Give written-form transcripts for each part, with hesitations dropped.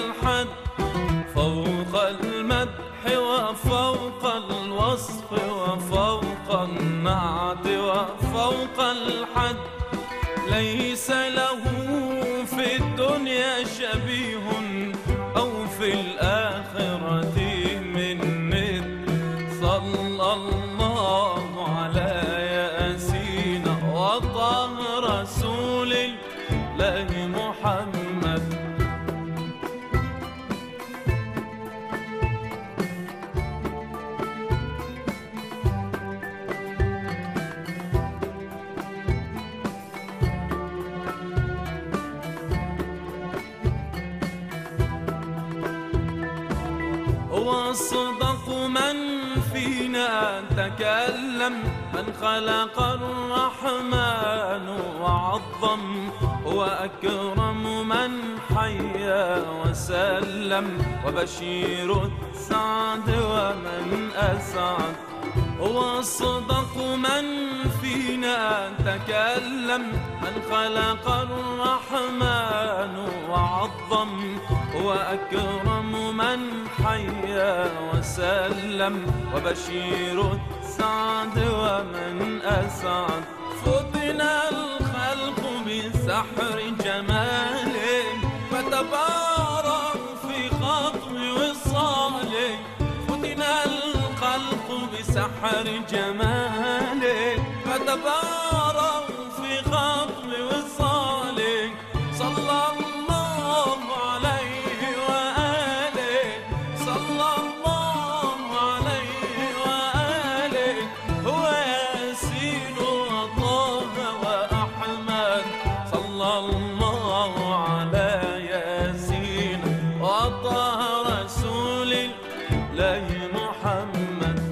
الحد، فوق المدح وفوق الوصف وفوق النعت وفوق الحد. ليس له في الدنيا شبيه أو في الآخرة من ند. صلى الله على ياسين وطه رسول الله محمد. وأصدق من فينا تكلم، من خلق الرحمن وعظم، وأكرم من حيا وسلم، وبشير السعد ومن أسعد. وأصدق من فينا تكلم، من خلق الرحمن وعظم، وأكرم من حيا وسلم، وبشير السعد ومن أسعد. فتن الخلق بسحر جماله، فتبارك في خطو وصاله. فتن الخلق بسحر جماله، فتبارك في خطو وصاله. صلى الله عليه وآله، صلى الله عليه وآله. هو ياسين وطه وأحمد. صلى الله على ياسين وطه رسول الله محمد.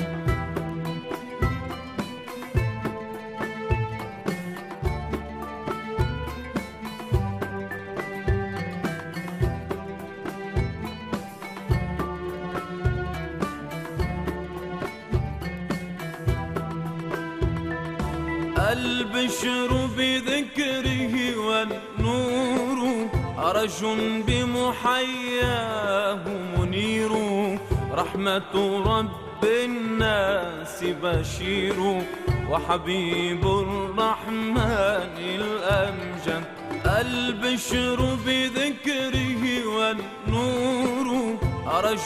البشر بذكره والنور، عرش بمحياه منير. رحمة رب الناس بشير، وحبيب الرحمن الأمجد. البشر بذكره والنور، عرش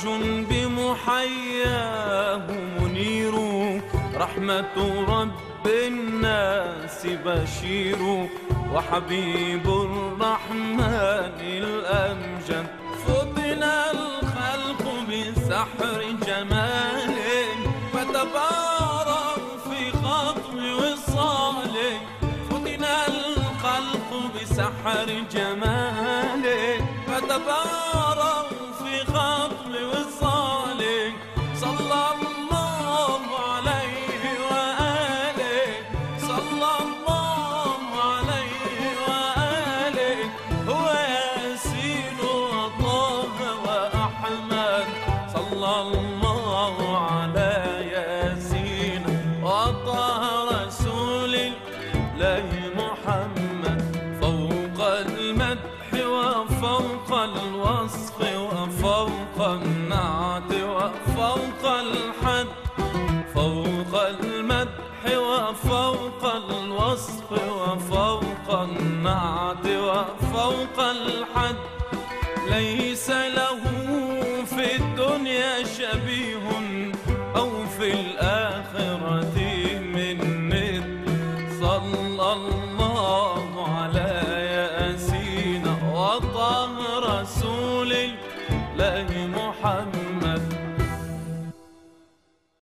بمحياه منير. رحمة رب الناس بشير، وحبيب الرحمن الأمجد. فطن الخلق بسحر جماله، فتبارك في خطو وصاله. فطن الخلق بسحر جماله، فتبارك في خطو وصاله. صلى الله عليه وآله، صلى الله عليه وآله. هو ياسين وطه وأحمد. صلى الله على ياسين وطه رسول الله محمد. فوق المدح وفوق الوصف وفوق النعت وفوق الحد. فوق المدح وفوق الوصف وفوق النعت وفوق الحد. ليس له في الدنيا شبيه أو في الآخرة من ند. صلى الله على ياسين وطه رسول الله محمد.